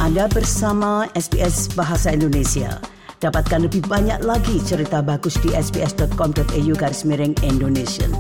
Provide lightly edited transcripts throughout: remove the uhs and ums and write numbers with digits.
Anda bersama SBS Bahasa Indonesia. Dapatkan lebih banyak lagi cerita bagus di sbs.com.au/Indonesian.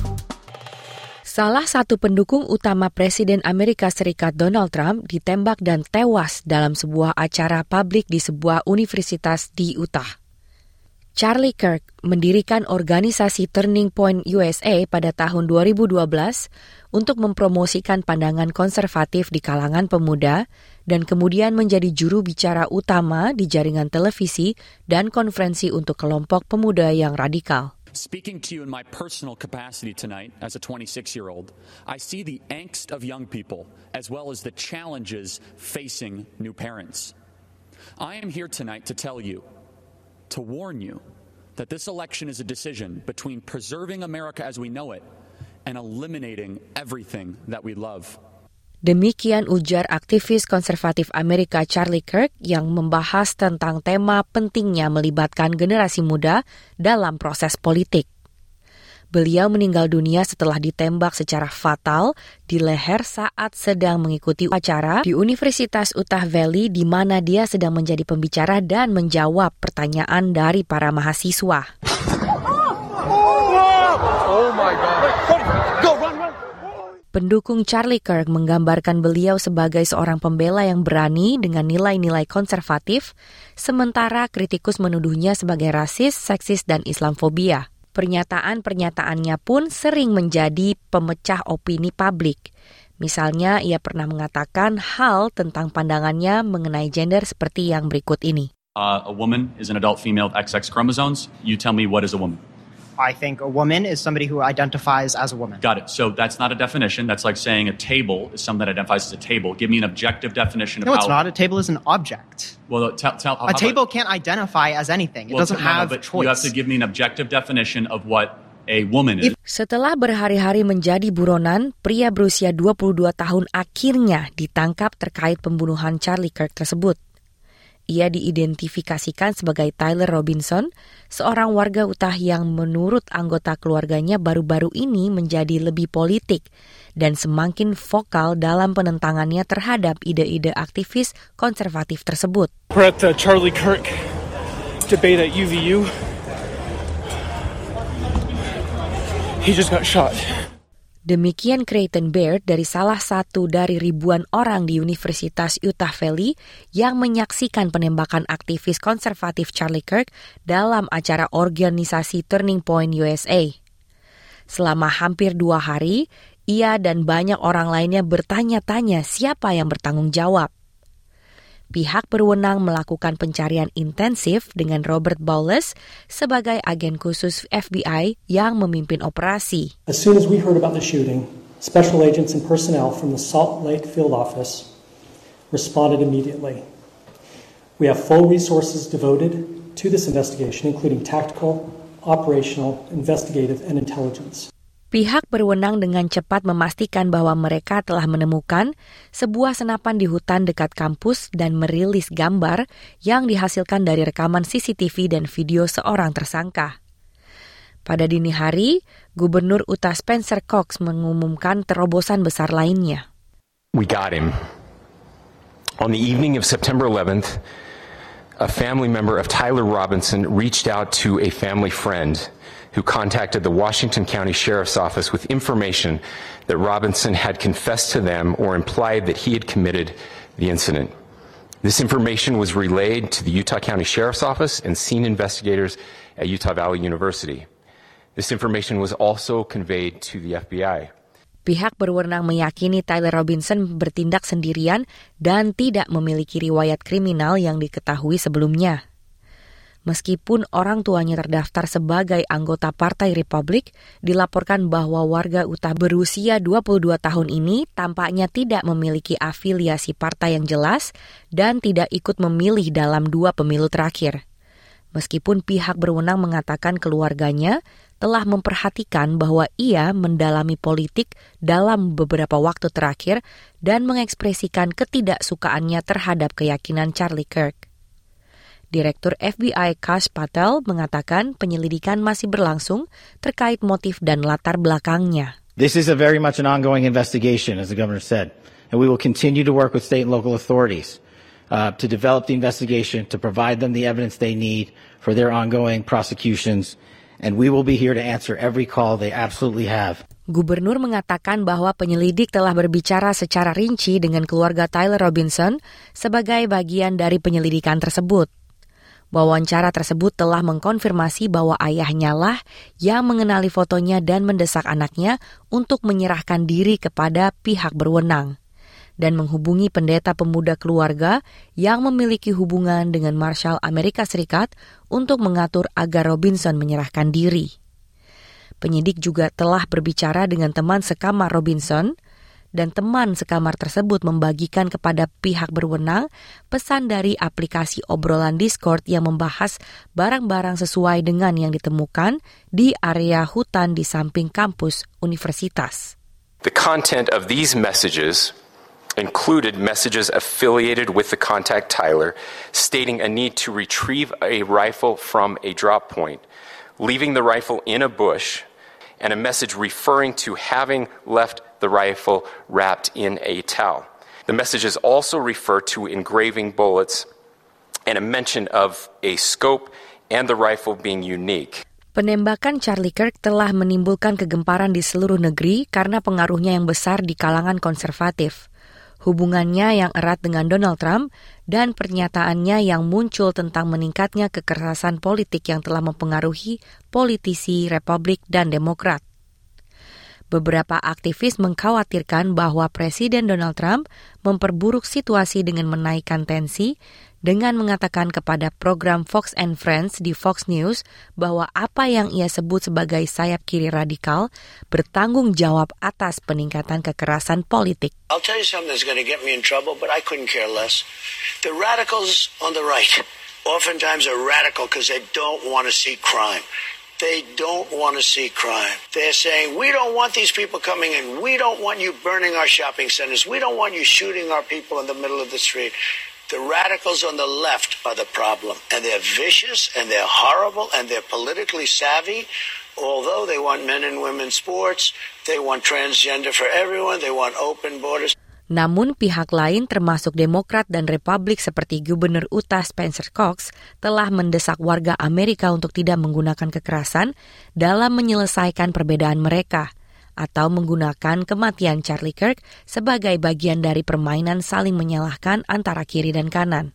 Salah satu pendukung utama Presiden Amerika Serikat Donald Trump ditembak dan tewas dalam sebuah acara publik di sebuah universitas di Utah. Charlie Kirk mendirikan organisasi Turning Point USA pada tahun 2012 untuk mempromosikan pandangan konservatif di kalangan pemuda dan kemudian menjadi juru bicara utama di jaringan televisi dan konferensi untuk kelompok pemuda yang radikal. Speaking to you in my personal capacity tonight as a 26-year-old, I see the angst of young people as well as the challenges facing new parents. I am here tonight to tell you, to warn you, that this election is a decision between preserving America as we know it and eliminating everything that we love. Demikian ujar aktivis konservatif Amerika Charlie Kirk yang membahas tentang tema pentingnya melibatkan generasi muda dalam proses politik. Beliau meninggal dunia setelah ditembak secara fatal di leher saat sedang mengikuti acara di Universitas Utah Valley di mana dia sedang menjadi pembicara dan menjawab pertanyaan dari para mahasiswa. Oh my God. Go, run. Pendukung Charlie Kirk menggambarkan beliau sebagai seorang pembela yang berani dengan nilai-nilai konservatif, sementara kritikus menuduhnya sebagai rasis, seksis, dan Islamfobia. Pernyataan-pernyataannya pun sering menjadi pemecah opini publik. Misalnya, ia pernah mengatakan hal tentang pandangannya mengenai gender seperti yang berikut ini. A woman is an adult female with XX chromosomes. You tell me, what is a woman? I think a woman is somebody who identifies as a woman. Got it. So that's not a definition. That's like saying a table is something that identifies as a table. Give me an objective definition of No, it's not. A table is an object. Well, tell a table can't identify as anything. It doesn't have choice. You have to give me an objective definition of what a woman is. Setelah berhari-hari menjadi buronan, pria berusia 22 tahun akhirnya ditangkap terkait pembunuhan Charlie Kirk tersebut. Ia diidentifikasikan sebagai Tyler Robinson, seorang warga Utah yang menurut anggota keluarganya baru-baru ini menjadi lebih politik dan semakin vokal dalam penentangannya terhadap ide-ide aktivis konservatif tersebut. We're at the Charlie Kirk debate at UVU. He just got shot. Demikian Creighton Baird dari salah satu dari ribuan orang di Universitas Utah Valley yang menyaksikan penembakan aktivis konservatif Charlie Kirk dalam acara organisasi Turning Point USA. Selama hampir 2 hari, ia dan banyak orang lainnya bertanya-tanya siapa yang bertanggung jawab. Pihak berwenang melakukan pencarian intensif dengan Robert Bowles sebagai agen khusus FBI yang memimpin operasi. As soon as we heard about the shooting, special agents and personnel from the Salt Lake Field Office responded immediately. We have full resources devoted to this investigation, including tactical, operational, investigative, and intelligence. Pihak berwenang dengan cepat memastikan bahwa mereka telah menemukan sebuah senapan di hutan dekat kampus dan merilis gambar yang dihasilkan dari rekaman CCTV dan video seorang tersangka. Pada dini hari, Gubernur Utah Spencer Cox mengumumkan terobosan besar lainnya. We got him. On the evening of September 11th, a family member of Tyler Robinson reached out to a family friend who contacted the Washington County Sheriff's Office with information that Robinson had confessed to them or implied that he had committed the incident. This information was relayed to the Utah County Sheriff's Office and scene investigators at Utah Valley University. This information was also conveyed to the FBI. Pihak berwenang meyakini Tyler Robinson bertindak sendirian dan tidak memiliki riwayat kriminal yang diketahui sebelumnya. Meskipun orang tuanya terdaftar sebagai anggota Partai Republik, dilaporkan bahwa warga Utah berusia 22 tahun ini tampaknya tidak memiliki afiliasi partai yang jelas dan tidak ikut memilih dalam 2 pemilu terakhir. Meskipun pihak berwenang mengatakan keluarganya telah memperhatikan bahwa ia mendalami politik dalam beberapa waktu terakhir dan mengekspresikan ketidaksukaannya terhadap keyakinan Charlie Kirk. Direktur FBI Kash Patel mengatakan penyelidikan masih berlangsung terkait motif dan latar belakangnya. This is a very much an ongoing investigation, as the governor said, and we will continue to work with state and local authorities to develop the investigation, to provide them the evidence they need for their ongoing prosecutions, and we will be here to answer every call they absolutely have. Gubernur mengatakan bahwa penyelidik telah berbicara secara rinci dengan keluarga Tyler Robinson sebagai bagian dari penyelidikan tersebut. Wawancara tersebut telah mengkonfirmasi bahwa ayahnya lah yang mengenali fotonya dan mendesak anaknya untuk menyerahkan diri kepada pihak berwenang dan menghubungi pendeta pemuda keluarga yang memiliki hubungan dengan Marshal Amerika Serikat untuk mengatur agar Robinson menyerahkan diri. Penyidik juga telah berbicara dengan teman sekamar Robinson, dan teman sekamar tersebut membagikan kepada pihak berwenang pesan dari aplikasi obrolan Discord yang membahas barang-barang sesuai dengan yang ditemukan di area hutan di samping kampus universitas. The content of these messages included messages affiliated with the contact Tyler, stating a need to retrieve a rifle from a drop point, leaving the rifle in a bush, and a message referring to having left the rifle wrapped in a towel. The messages also refer to engraving bullets and a mention of a scope and the rifle being unique. Penembakan Charlie Kirk telah menimbulkan kegemparan di seluruh negeri karena pengaruhnya yang besar di kalangan konservatif, hubungannya yang erat dengan Donald Trump, dan pernyataannya yang muncul tentang meningkatnya kekerasan politik yang telah mempengaruhi politisi Republik dan Demokrat. Beberapa aktivis mengkhawatirkan bahwa Presiden Donald Trump memperburuk situasi dengan menaikkan tensi dengan mengatakan kepada program Fox and Friends di Fox News bahwa apa yang ia sebut sebagai sayap kiri radikal bertanggung jawab atas peningkatan kekerasan politik. I'll tell you something that's going to get me in trouble, but I couldn't care less. The radicals on the right oftentimes are radical because they don't want to see crime. They don't want to see crime. They're saying, we don't want these people coming in. We don't want you burning our shopping centers. We don't want you shooting our people in the middle of the street. The radicals on the left are the problem. And they're vicious, and they're horrible, and they're politically savvy. Although they want men and women sports, they want transgender for everyone, they want open borders. Namun pihak lain termasuk Demokrat dan Republik seperti Gubernur Utah Spencer Cox telah mendesak warga Amerika untuk tidak menggunakan kekerasan dalam menyelesaikan perbedaan mereka atau menggunakan kematian Charlie Kirk sebagai bagian dari permainan saling menyalahkan antara kiri dan kanan.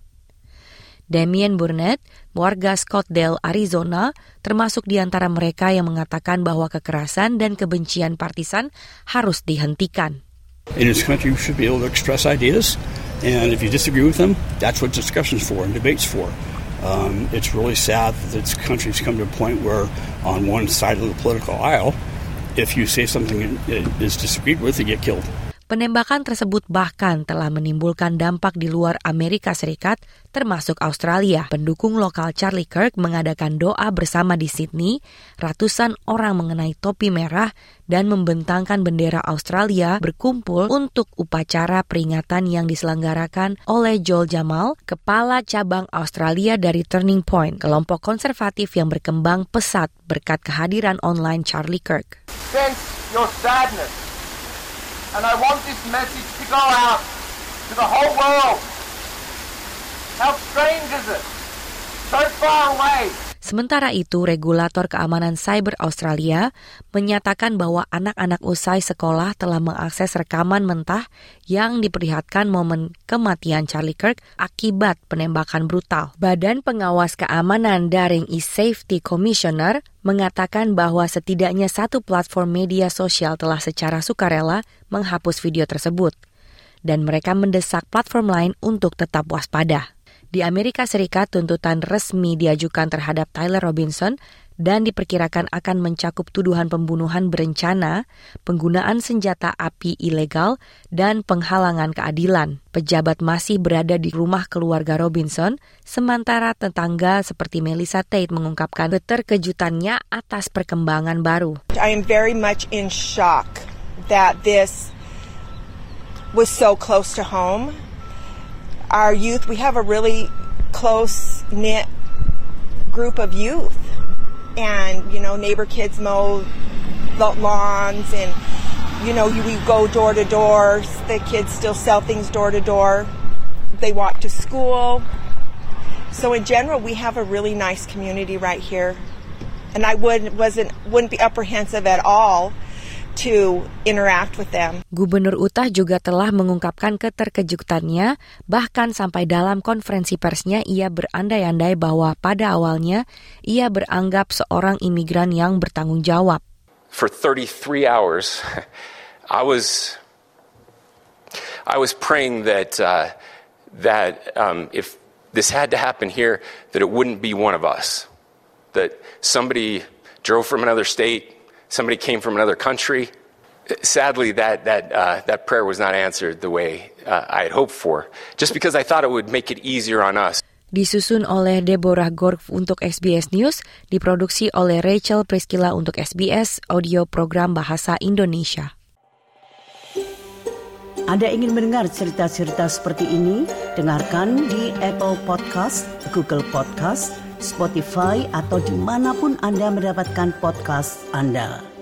Damian Burnett, warga Scottsdale, Arizona, termasuk di antara mereka yang mengatakan bahwa kekerasan dan kebencian partisan harus dihentikan. In this country, you should be able to express ideas, and if you disagree with them, that's what discussion's for and debate's for. It's really sad that this country's come to a point where, on one side of the political aisle, if you say something that is disagreed with, you get killed. Penembakan tersebut bahkan telah menimbulkan dampak di luar Amerika Serikat, termasuk Australia. Pendukung lokal Charlie Kirk mengadakan doa bersama di Sydney, ratusan orang mengenai topi merah dan membentangkan bendera Australia berkumpul untuk upacara peringatan yang diselenggarakan oleh Joel Jamal, kepala cabang Australia dari Turning Point, kelompok konservatif yang berkembang pesat berkat kehadiran online Charlie Kirk. Sense your sadness. And I want this message to go out to the whole world. How strange is it? So far away. Sementara itu, regulator keamanan cyber Australia menyatakan bahwa anak-anak usai sekolah telah mengakses rekaman mentah yang diperlihatkan momen kematian Charlie Kirk akibat penembakan brutal. Badan Pengawas Keamanan Daring eSafety Commissioner mengatakan bahwa setidaknya satu platform media sosial telah secara sukarela menghapus video tersebut, dan mereka mendesak platform lain untuk tetap waspada. Di Amerika Serikat, tuntutan resmi diajukan terhadap Tyler Robinson dan diperkirakan akan mencakup tuduhan pembunuhan berencana, penggunaan senjata api ilegal, dan penghalangan keadilan. Pejabat masih berada di rumah keluarga Robinson, sementara tetangga seperti Melissa Tate mengungkapkan keterkejutannya atas perkembangan baru. I am very much in shock that this was so close to home. Our youth, we have a really close-knit group of youth. And, you know, neighbor kids mow the lawns and, you know, we go door to door. The kids still sell things door to door. They walk to school. So in general, we have a really nice community right here. And I wouldn't be apprehensive at all to interact with them. Gubernur Utah juga telah mengungkapkan keterkejutannya, bahkan sampai dalam konferensi persnya ia berandai-andai bahwa pada awalnya ia beranggap seorang imigran yang bertanggung jawab. For 33 hours, I was praying that if this had to happen here, that it wouldn't be one of us, that somebody drove from another state. Somebody came from another country. Sadly, that prayer was not answered the way I had hoped for, just because I thought it would make it easier on us. Disusun oleh Deborah Gork untuk SBS News, diproduksi oleh Rachel Priscilla untuk SBS Audio Program Bahasa Indonesia. Anda ingin mendengar cerita-cerita seperti ini? Dengarkan di Apple Podcast, Google Podcast, Spotify, atau dimanapun Anda mendapatkan podcast Anda.